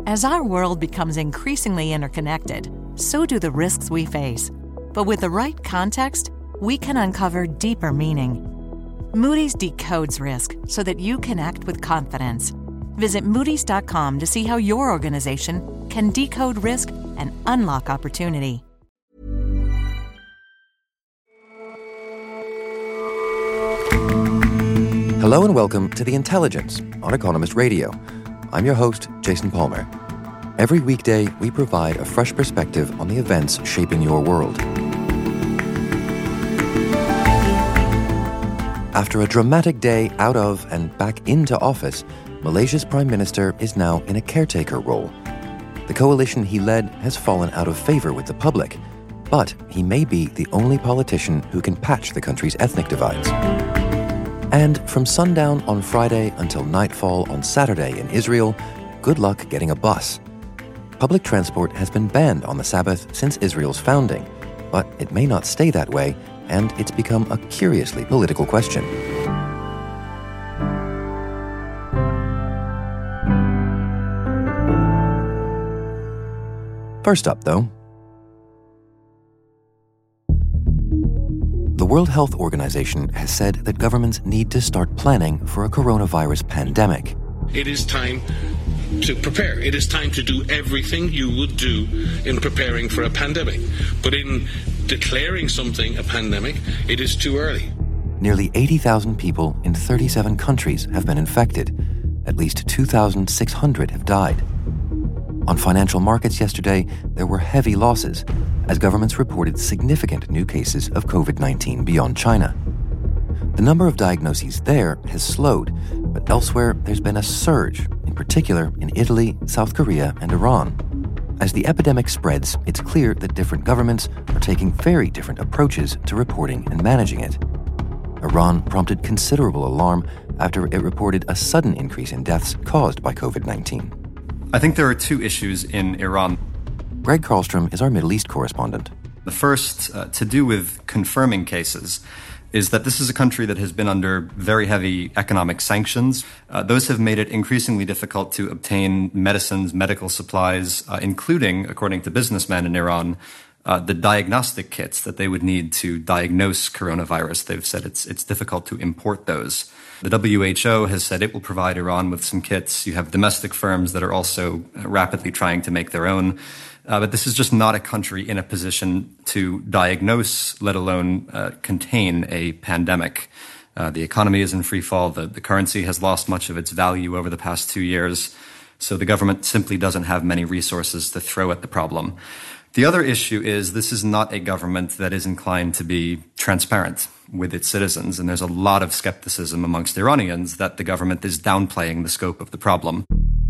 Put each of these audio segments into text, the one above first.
As our world becomes increasingly interconnected, so do the risks we face. But with the right context, we can uncover deeper meaning. Moody's decodes risk so that you can act with confidence. Visit Moody's.com to see how your organization can decode risk and unlock opportunity. Hello and welcome to The Intelligence on Economist Radio. I'm your host, Jason Palmer. Every weekday, we provide a fresh perspective on the events shaping your world. After a dramatic day out of and back into office, Malaysia's Prime Minister is now in a caretaker role. The coalition he led has fallen out of favor with the public, but he may be the only politician who can patch the country's ethnic divides. And from sundown on Friday until nightfall on Saturday in Israel, good luck getting a bus. Public transport has been banned on the Sabbath since Israel's founding, but it may not stay that way, and it's become a curiously political question. First up, though, the World Health Organization has said that governments need to start planning for a coronavirus pandemic. It is time to prepare. It is time to do everything you would do in preparing for a pandemic. But in declaring something a pandemic, it is too early. Nearly 80,000 people in 37 countries have been infected. At least 2,600 have died. On financial markets yesterday, there were heavy losses as governments reported significant new cases of COVID-19 beyond China. The number of diagnoses there has slowed, but elsewhere there's been a surge, in particular in Italy, South Korea, and Iran. As the epidemic spreads, it's clear that different governments are taking very different approaches to reporting and managing it. Iran prompted considerable alarm after it reported a sudden increase in deaths caused by COVID-19. I think there are two issues in Iran. Greg Karlstrom is our Middle East correspondent. The first, to do with confirming cases, is that this is a country that has been under very heavy economic sanctions. Those have made it increasingly difficult to obtain medicines, medical supplies, including, according to businessmen in Iran, the diagnostic kits that they would need to diagnose coronavirus. They've said it's difficult to import those. The WHO has said it will provide Iran with some kits. You have domestic firms that are also rapidly trying to make their own. But this is just not a country in a position to diagnose, let alone contain a pandemic. The economy is in free fall. The currency has lost much of its value over the past 2 years. So the government simply doesn't have many resources to throw at the problem. The other issue is this is not a government that is inclined to be transparent with its citizens. And there's a lot of skepticism amongst Iranians that the government is downplaying the scope of the problem.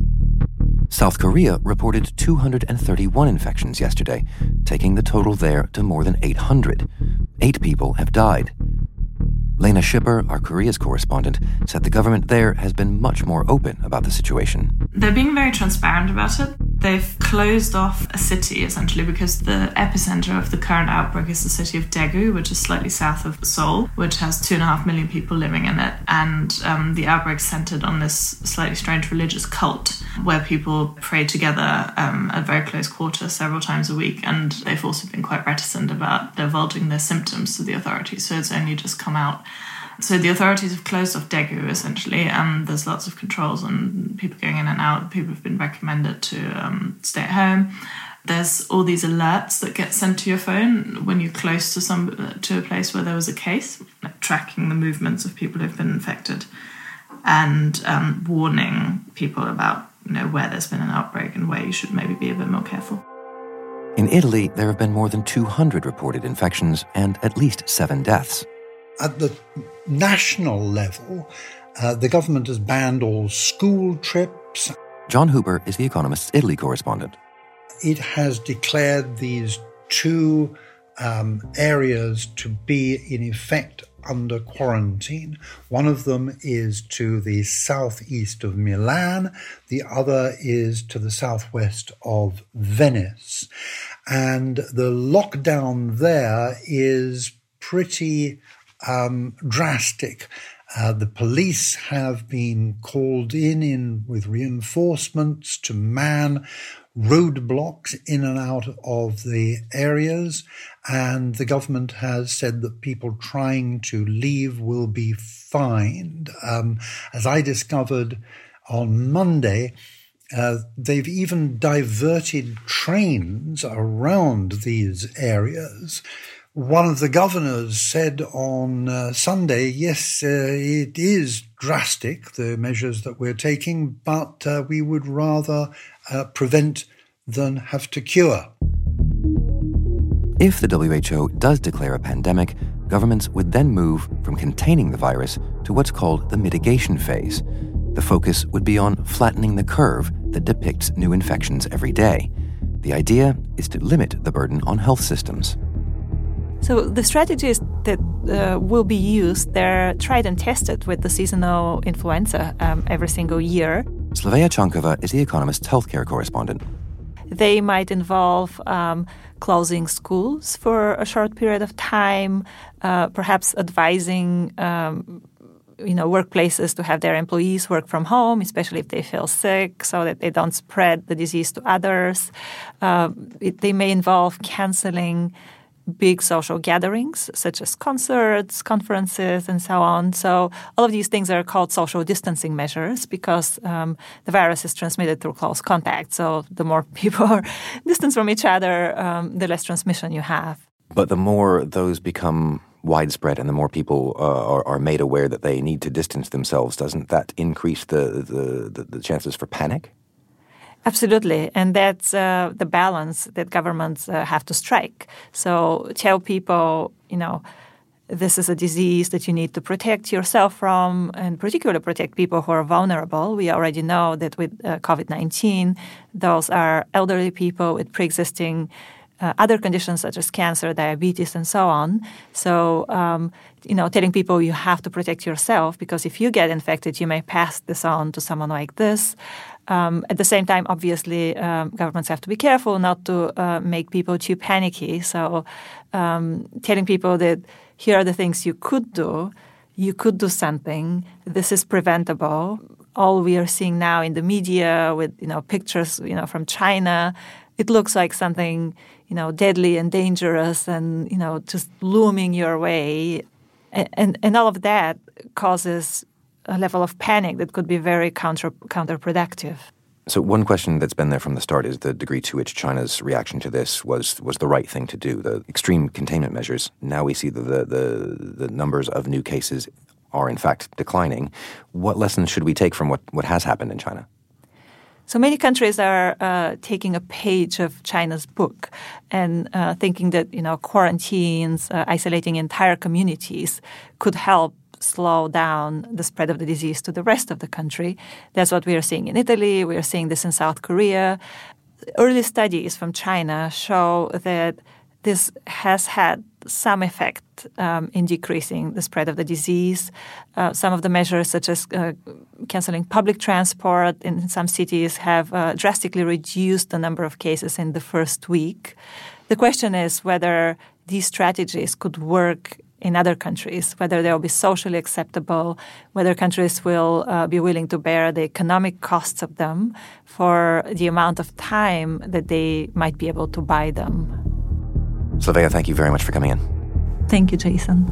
South Korea reported 231 infections yesterday, taking the total there to more than 800. 8 people have died. Lena Schipper, our Korea's correspondent, said the government there has been much more open about the situation. They're being very transparent about it. They've closed off a city, essentially, because the epicenter of the current outbreak is the city of Daegu, which is slightly south of Seoul, which has 2.5 million people living in it. And the outbreak centered on this slightly strange religious cult where people pray together at very close quarters several times a week. And they've also been quite reticent about divulging their symptoms to the authorities. So it's only just come out. So the authorities have closed off Daegu, essentially, and there's lots of controls on people going in and out. People have been recommended to stay at home. There's all these alerts that get sent to your phone when you're close to a place where there was a case, like tracking the movements of people who've been infected and warning people about where there's been an outbreak and where you should maybe be a bit more careful. In Italy, there have been more than 200 reported infections and at least 7 deaths. At the national level, the government has banned all school trips. John Hooper is The Economist's Italy correspondent. It has declared these 2 areas to be, in effect, under quarantine. One of them is to the southeast of Milan. The other is to the southwest of Venice. And the lockdown there is pretty drastic. The police have been called in with reinforcements to man roadblocks in and out of the areas, and the government has said that people trying to leave will be fined. As I discovered on Monday, they've even diverted trains around these areas. One of the governors said on Sunday, yes, it is drastic, the measures that we're taking, but we would rather prevent than have to cure. If the WHO does declare a pandemic, governments would then move from containing the virus to what's called the mitigation phase. The focus would be on flattening the curve that depicts new infections every day. The idea is to limit the burden on health systems. So the strategies that will be used, they're tried and tested with the seasonal influenza every single year. Slavea Chankova is The Economist's healthcare correspondent. They might involve closing schools for a short period of time, perhaps advising workplaces to have their employees work from home, especially if they feel sick, so that they don't spread the disease to others. They may involve canceling big social gatherings, such as concerts, conferences, and so on. So all of these things are called social distancing measures because the virus is transmitted through close contact. So the more people are distant from each other, the less transmission you have. But the more those become widespread and the more people are made aware that they need to distance themselves, doesn't that increase the chances for panic? Absolutely. And that's the balance that governments have to strike. So tell people, this is a disease that you need to protect yourself from, and particularly protect people who are vulnerable. We already know that with COVID-19, those are elderly people with pre-existing other conditions such as cancer, diabetes, and so on. So, telling people you have to protect yourself because if you get infected, you may pass this on to someone like this. At the same time, obviously, governments have to be careful not to make people too panicky. So telling people that here are the things you could do something, this is preventable. All we are seeing now in the media with, pictures, from China, it looks like something, deadly and dangerous and, just looming your way. And all of that causes a level of panic that could be very counterproductive. So one question that's been there from the start is the degree to which China's reaction to this was the right thing to do, the extreme containment measures. Now we see the numbers of new cases are in fact declining. What lessons should we take from what has happened in China? So many countries are taking a page of China's book and thinking that, quarantines, isolating entire communities could help slow down the spread of the disease to the rest of the country. That's what we are seeing in Italy. We are seeing this in South Korea. Early studies from China show that this has had some effect in decreasing the spread of the disease. Some of the measures, such as canceling public transport in some cities, have drastically reduced the number of cases in the first week. The question is whether these strategies could work in other countries, whether they will be socially acceptable, whether countries will be willing to bear the economic costs of them for the amount of time that they might be able to buy them. Slavea, thank you very much for coming in. Thank you, Jason.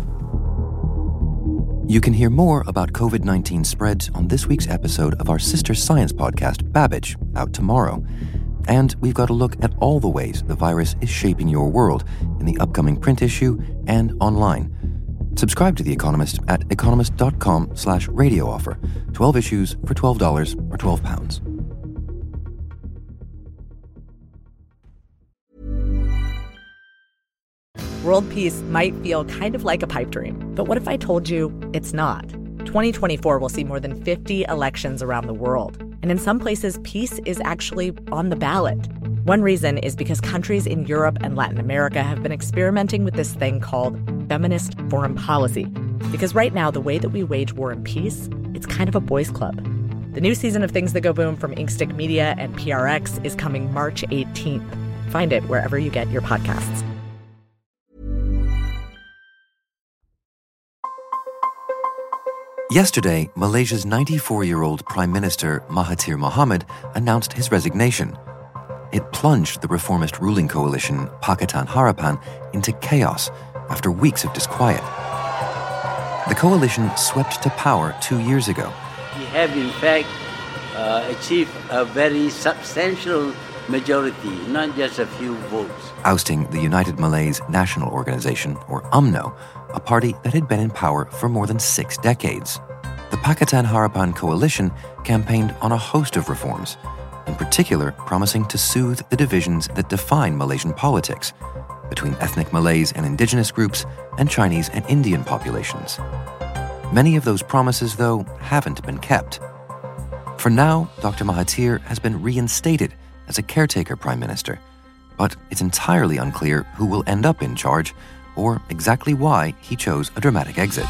You can hear more about COVID-19 spread on this week's episode of our sister science podcast, Babbage, out tomorrow. And we've got a look at all the ways the virus is shaping your world in the upcoming print issue and online. Subscribe to The Economist at economist.com/radio offer. 12 issues for $12 or £12. World peace might feel kind of like a pipe dream, but what if I told you it's not? 2024 will see more than 50 elections around the world. And in some places, peace is actually on the ballot. One reason is because countries in Europe and Latin America have been experimenting with this thing called feminist foreign policy. Because right now, the way that we wage war and peace, it's kind of a boys' club. The new season of Things That Go Boom from Inkstick Media and PRX is coming March 18th. Find it wherever you get your podcasts. Yesterday, Malaysia's 94-year-old Prime Minister Mahathir Mohamad announced his resignation. It plunged the reformist ruling coalition Pakatan Harapan into chaos after weeks of disquiet. The coalition swept to power 2 years ago. We have, in fact, achieved a very substantial majority, not just a few votes. Ousting the United Malays National Organization, or UMNO, a party that had been in power for more than 6 decades. The Pakatan Harapan coalition campaigned on a host of reforms, in particular promising to soothe the divisions that define Malaysian politics between ethnic Malays and indigenous groups and Chinese and Indian populations. Many of those promises, though, haven't been kept. For now, Dr. Mahathir has been reinstated as a caretaker prime minister, but it's entirely unclear who will end up in charge or exactly why he chose a dramatic exit.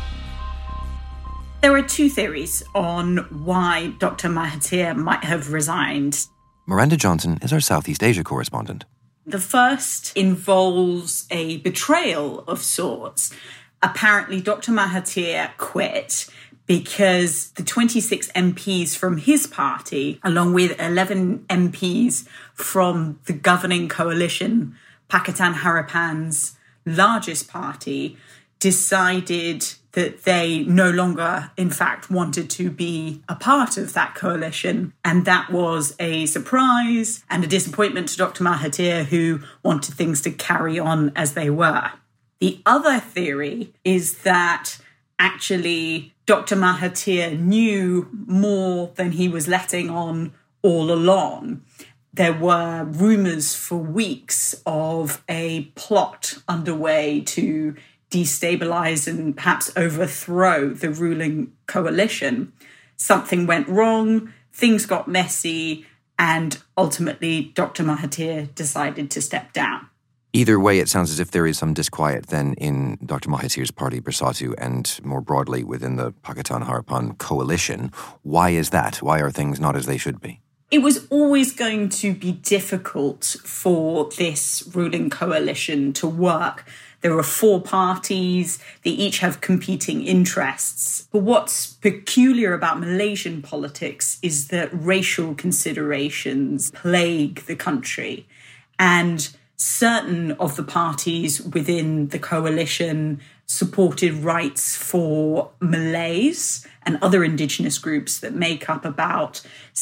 There are 2 theories on why Dr. Mahathir might have resigned. Miranda Johnson is our Southeast Asia correspondent. The first involves a betrayal of sorts. Apparently, Dr. Mahathir quit because the 26 MPs from his party, along with 11 MPs from the governing coalition, Pakatan Harapan's largest party, decided that they no longer, in fact, wanted to be a part of that coalition. And that was a surprise and a disappointment to Dr. Mahathir, who wanted things to carry on as they were. The other theory is that actually Dr. Mahathir knew more than he was letting on all along. There were rumours for weeks of a plot underway to destabilise and perhaps overthrow the ruling coalition. Something went wrong, things got messy, and ultimately Dr. Mahathir decided to step down. Either way, it sounds as if there is some disquiet then in Dr. Mahathir's party, Bersatu, and more broadly within the Pakatan Harapan coalition. Why is that? Why are things not as they should be? It was always going to be difficult for this ruling coalition to work. There are 4 parties, they each have competing interests. But what's peculiar about Malaysian politics is that racial considerations plague the country. And certain of the parties within the coalition supported rights for Malays and other indigenous groups that make up about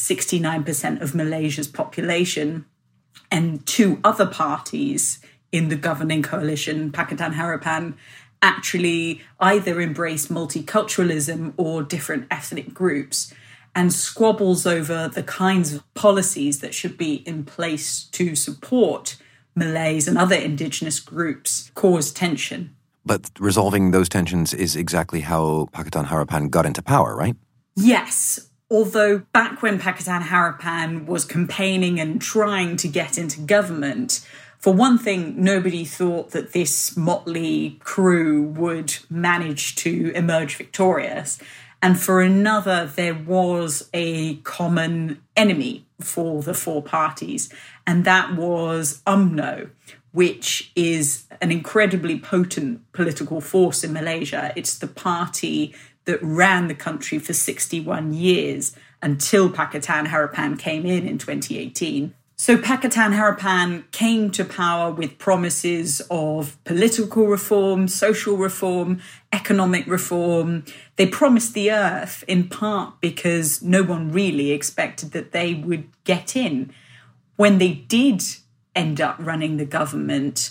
69% of Malaysia's population. And 2 other parties in the governing coalition, Pakatan Harapan, actually either embrace multiculturalism or different ethnic groups, and squabbles over the kinds of policies that should be in place to support Malays and other indigenous groups cause tension. But resolving those tensions is exactly how Pakatan Harapan got into power, right? Yes. Although back when Pakatan Harapan was campaigning and trying to get into government, for one thing, nobody thought that this motley crew would manage to emerge victorious. And for another, there was a common enemy for the 4 parties, and that was UMNO, which is an incredibly potent political force in Malaysia. It's the party that ran the country for 61 years until Pakatan Harapan came in 2018. So Pakatan Harapan came to power with promises of political reform, social reform, economic reform. They promised the earth in part because no one really expected that they would get in. When they did end up running the government,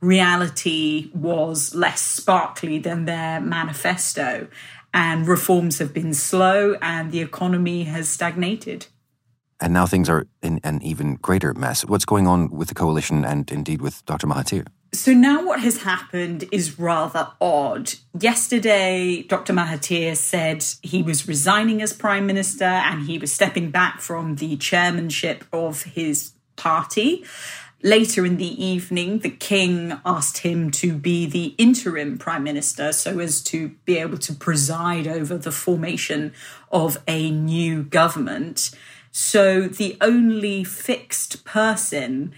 reality was less sparkly than their manifesto, and reforms have been slow and the economy has stagnated. And now things are in an even greater mess. What's going on with the coalition and indeed with Dr. Mahathir? So now what has happened is rather odd. Yesterday, Dr. Mahathir said he was resigning as Prime Minister and he was stepping back from the chairmanship of his party. Later in the evening, the King asked him to be the interim Prime Minister so as to be able to preside over the formation of a new government. So the only fixed person,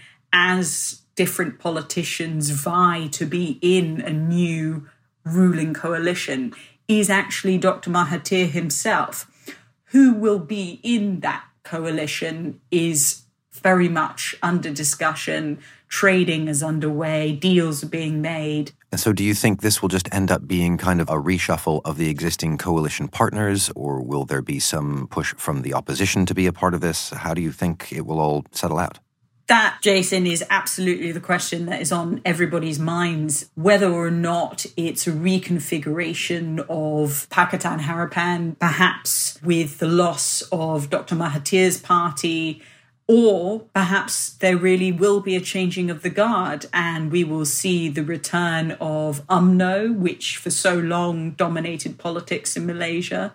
as different politicians vie to be in a new ruling coalition, is actually Dr. Mahathir himself. Who will be in that coalition is very much under discussion. Trading is underway, deals are being made. And so do you think this will just end up being kind of a reshuffle of the existing coalition partners, or will there be some push from the opposition to be a part of this? How do you think it will all settle out? That, Jason, is absolutely the question that is on everybody's minds, whether or not it's a reconfiguration of Pakatan Harapan, perhaps with the loss of Dr. Mahathir's party, or perhaps there really will be a changing of the guard and we will see the return of UMNO, which for so long dominated politics in Malaysia,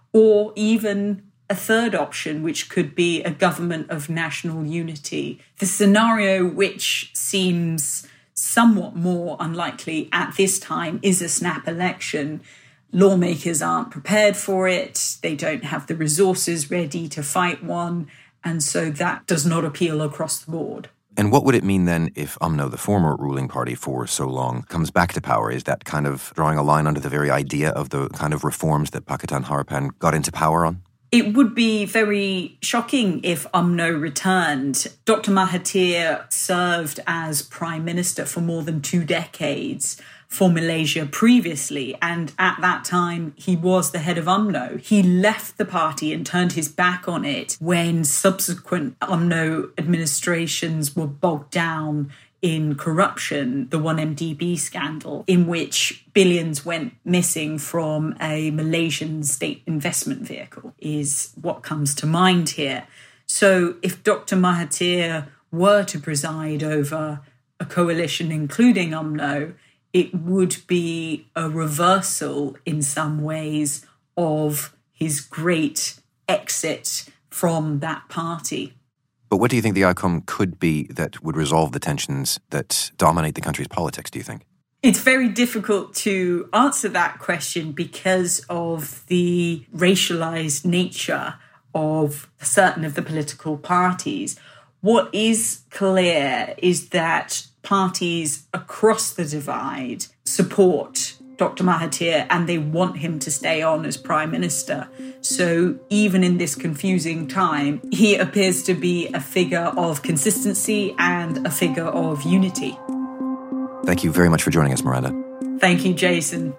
or even a third option, which could be a government of national unity. The scenario which seems somewhat more unlikely at this time is a snap election. Lawmakers aren't prepared for it. They don't have the resources ready to fight one. And so that does not appeal across the board. And what would it mean then if UMNO, the former ruling party for so long, comes back to power? Is that kind of drawing a line under the very idea of the kind of reforms that Pakatan Harapan got into power on? It would be very shocking if UMNO returned. Dr. Mahathir served as Prime Minister for more than 2 decades for Malaysia previously, and at that time he was the head of UMNO. He left the party and turned his back on it when subsequent UMNO administrations were bogged down in corruption, the 1MDB scandal, in which billions went missing from a Malaysian state investment vehicle, is what comes to mind here. So if Dr. Mahathir were to preside over a coalition including UMNO, it would be a reversal in some ways of his great exit from that party. But what do you think the outcome could be that would resolve the tensions that dominate the country's politics, do you think? It's very difficult to answer that question because of the racialized nature of certain of the political parties. What is clear is that parties across the divide support Dr. Mahathir and they want him to stay on as Prime Minister. So even in this confusing time, he appears to be a figure of consistency and a figure of unity. Thank you very much for joining us, Miranda. Thank you, Jason.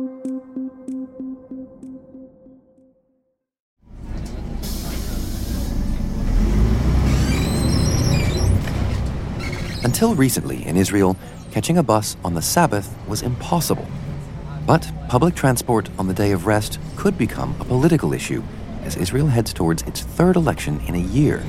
Until recently in Israel, catching a bus on the Sabbath was impossible. But public transport on the day of rest could become a political issue as Israel heads towards its 3rd election in a year.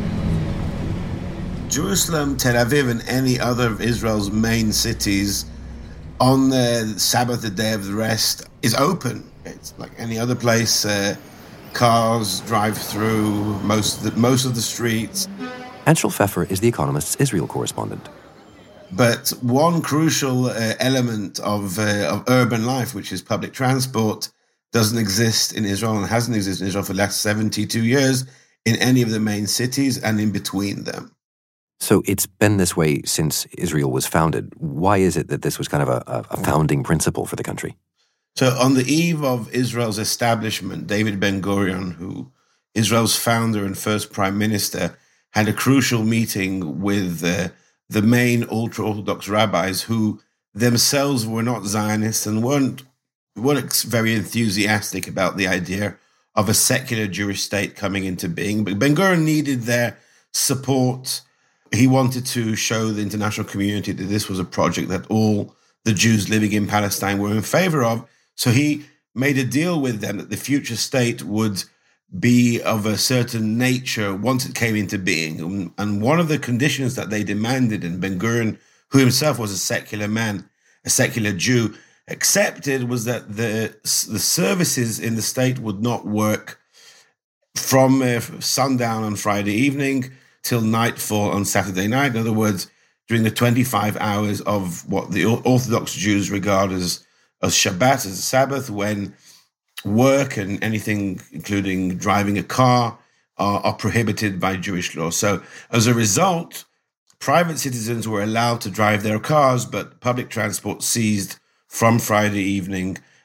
Jerusalem, Tel Aviv, and any other of Israel's main cities on the Sabbath, the day of the rest, is open. It's like any other place. Cars drive through most of the streets. Anshel Pfeffer is The Economist's Israel correspondent. But one crucial element of urban life, which is public transport, doesn't exist in Israel and hasn't existed in Israel for the last 72 years in any of the main cities and in between them. So it's been this way since Israel was founded. Why is it that this was kind of a founding principle for the country? So on the eve of Israel's establishment, David Ben-Gurion, who Israel's founder and first prime minister, had a crucial meeting with the main ultra-Orthodox rabbis who themselves were not Zionists and weren't very enthusiastic about the idea of a secular Jewish state coming into being. But Ben-Gurion needed their support. He wanted to show the international community that this was a project that all the Jews living in Palestine were in favor of. So he made a deal with them that the future state would be of a certain nature once it came into being. And one of the conditions that they demanded, and Ben-Gurion, who himself was a secular man, a secular Jew, accepted, was that the services in the state would not work from sundown on Friday evening till nightfall on Saturday night. In other words, during the 25 hours of what the Orthodox Jews regard as Shabbat, as a Sabbath, when work and anything, including driving a car, are prohibited by Jewish law. So as a result, private citizens were allowed to drive their cars, but public transport ceased from Friday evening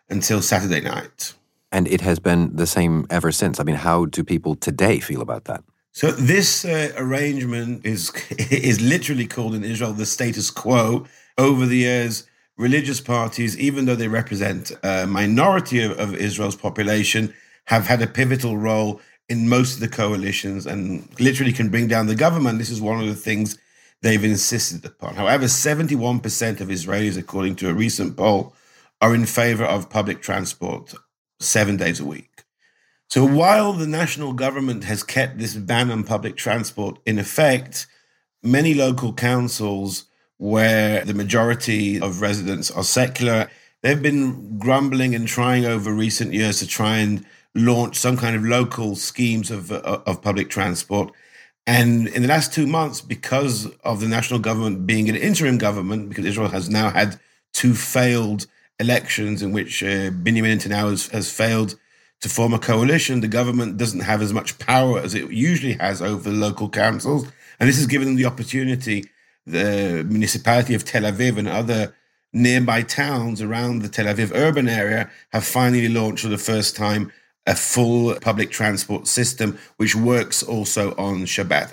until Saturday night. And it has been the same ever since. I mean, how do people today feel about that? So this arrangement is literally called in Israel the status quo. Over the years, religious parties, even though they represent a minority of Israel's population, have had a pivotal role in most of the coalitions and literally can bring down the government. This is one of the things they've insisted upon. However, 71% of Israelis, according to a recent poll, are in favor of public transport 7 days a week. So while the national government has kept this ban on public transport in effect, many local councils where the majority of residents are secular, they've been grumbling and trying over recent years to try and launch some kind of local schemes of public transport. And in the last 2 months, because of the national government being an interim government, because Israel has now had 2 failed elections in which Benjamin Netanyahu has failed to form a coalition, the government doesn't have as much power as it usually has over the local councils. And this has given them the opportunity. The municipality of Tel Aviv and other nearby towns around the Tel Aviv urban area have finally launched for the first time a full public transport system, which works also on Shabbat,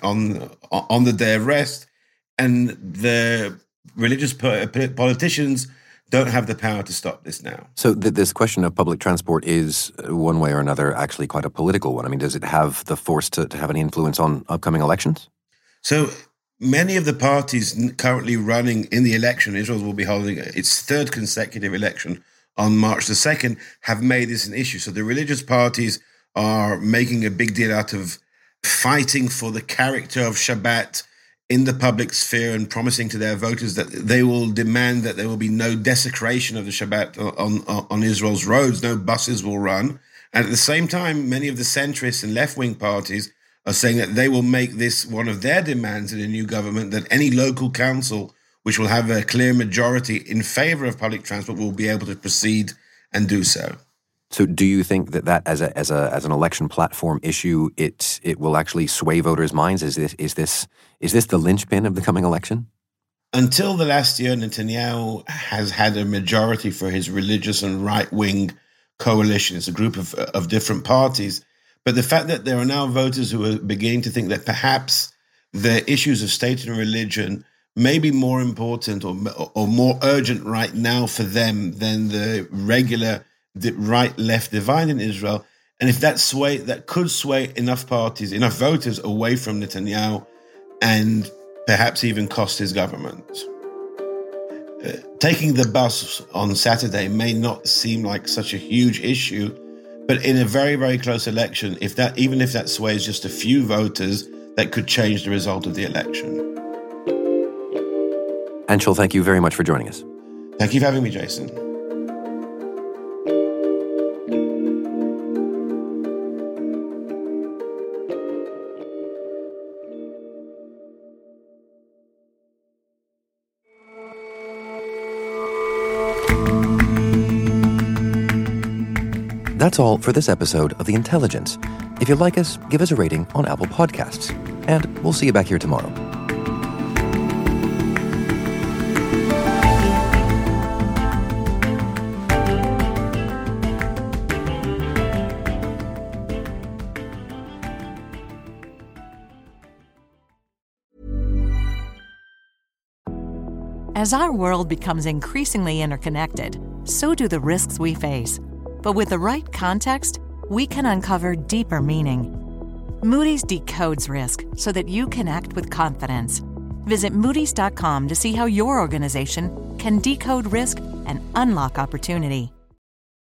on the day of rest. And the religious politicians don't have the power to stop this now. So this question of public transport is, one way or another, actually quite a political one. I mean, does it have the force to have any influence on upcoming elections? So many of the parties currently running in the election, Israel will be holding its 3rd consecutive election on March the 2nd, have made this an issue. So the religious parties are making a big deal out of fighting for the character of Shabbat in the public sphere and promising to their voters that they will demand that there will be no desecration of the Shabbat on Israel's roads, no buses will run. And at the same time, many of the centrist and left-wing parties are saying that they will make this one of their demands in a new government, that any local council which will have a clear majority in favor of public transport will be able to proceed and do so. So do you think that as an election platform issue, it will actually sway voters' minds? Is this the linchpin of the coming election? Until the last year, Netanyahu has had a majority for his religious and right-wing coalition. It's a group of different parties. But the fact that there are now voters who are beginning to think that perhaps the issues of state and religion may be more important or more urgent right now for them than the regular right-left divide in Israel. And if that could sway enough voters away from Netanyahu and perhaps even cost his government. Taking the bus on Saturday may not seem like such a huge issue, but in a very, very close election, even if that sways just a few voters, that could change the result of the election. Anshel, thank you very much for joining us. Thank you for having me, Jason. That's all for this episode of The Intelligence. If you like us, give us a rating on Apple Podcasts. And we'll see you back here tomorrow. As our world becomes increasingly interconnected, so do the risks we face. But with the right context, we can uncover deeper meaning. Moody's decodes risk so that you can act with confidence. Visit Moody's.com to see how your organization can decode risk and unlock opportunity.